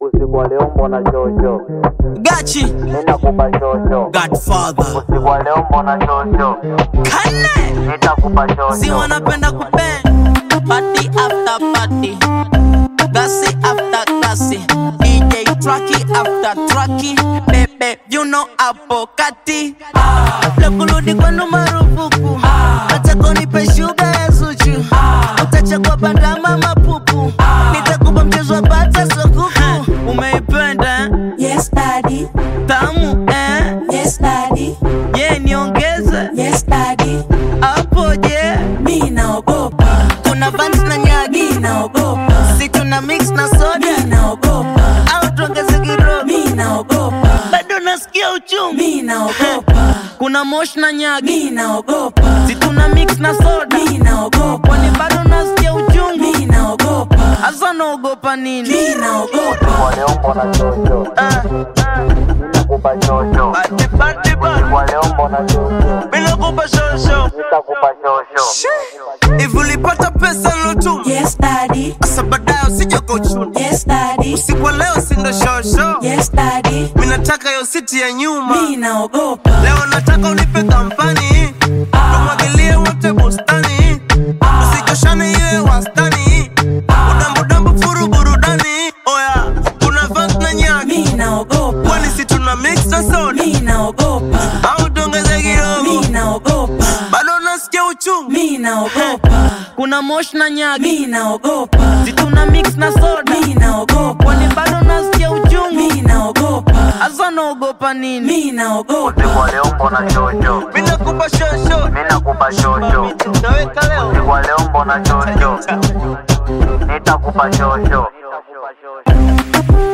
Usiku wa leo mbona jojo Gachi nitakupa jojo Godfather Usiku wa leo mbona jojo Kane nitakupa jojo Si wanapenda kupenda Party after party Gassy after gassy DJ Tracky after Tracky Bebe you know hapo kati Lakuludi kwenu marufuku Nataka nipe sugar ya Zuchu Utachagua bandama mapupu Nitakupa mchezo wa bata sokuku Umeipenda Yes daddy. Tamu Yes daddy. Yeah niongeze Yes daddy. Hapo je Mi naogopa. Kuna Vans na nyagi Mi naogopa. Si tuna mix na soda Mi naogopa. Au tuongeze kidogo Mi naogopa. Bado nasikia uchungu Mi naogopa. Kuna mosh na nyagi Mi naogopa. Si tuna mix na soda Mi naogopa. Kwani bado nasikia uchungu Mi naogopa. Asa naogopa nini Mi naogopa. Wa leo mbona jojo nitakupa jojo Wa leo mbona jojo Bila kupa shosho nitakupa jojo If ulipata pesa lotu Yes daddy. Asa baadaye usije kuchuna Yes daddy. Usiku wa leo sindo shosho Yes daddy. Minataka yo siti ya nyuma Mi naogopa. Leo nataka unipe kampani Tumwagilie wote bustani Usichoshane iwe wastani Udambu furu burudani Oya, kuna Vans na nyagi Mi naogopa. Kwani si tuna mix na soda Mi naogopa. Au tuongeze kidogo Mi naogopa. Bado nasikia uchungu Mi naogopa. Kuna mosh na nyagi Mi naogopa. Si tuna mix na soda Mi naogopa. Kwani bado nasikia uchungu Mi naogopa. Asa naogopa nini Mi naogopa. Usiku wa leo mbona jojo Mina kupa shosho nitakupa jojo Naweka leo Usiku wa leo mbona jojo nitakupa jojo